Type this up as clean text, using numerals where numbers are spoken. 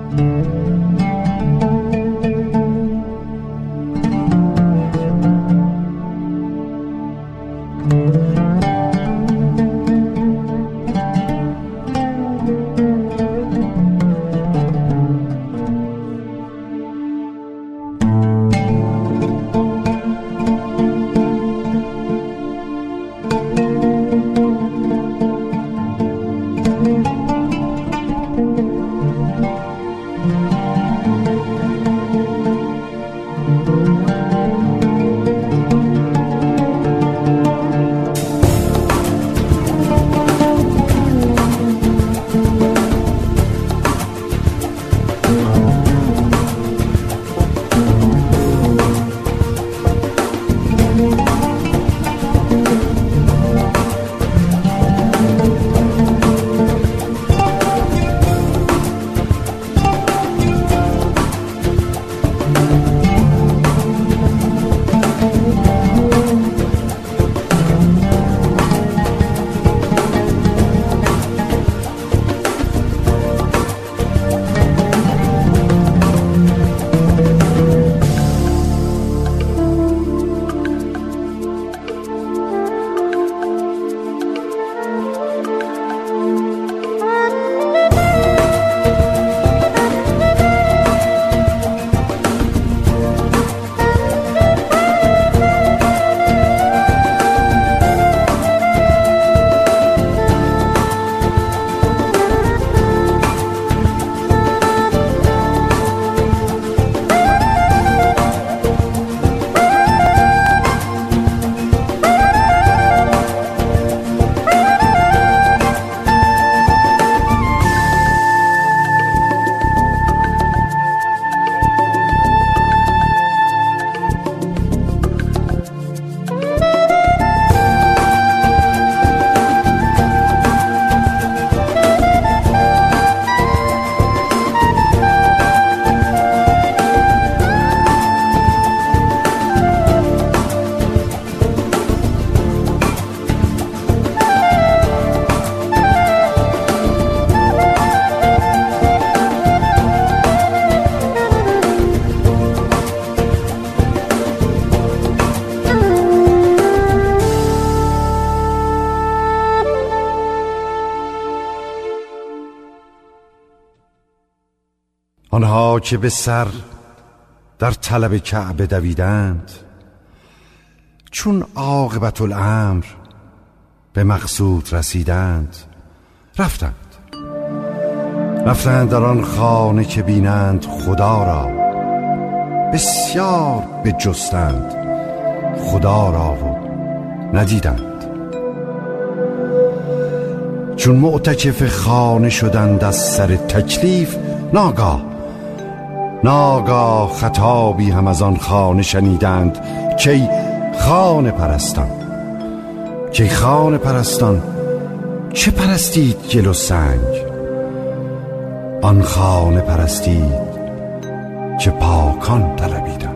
آنها که به سر در طلب کعبه دویدند، چون عاقبت الامر به مقصود رسیدند، رفتند در آن خانه که بینند خدا را، بسیار بجستند خدا را و ندیدند. چون معتکف خانه شدند از سر تکلیف، ناگاه خطابی هم از آن خانه شنیدند کی خانه پرستان چه پرستید گل و سنگ؟ آن خانه پرستید که پاکان طلبیدند.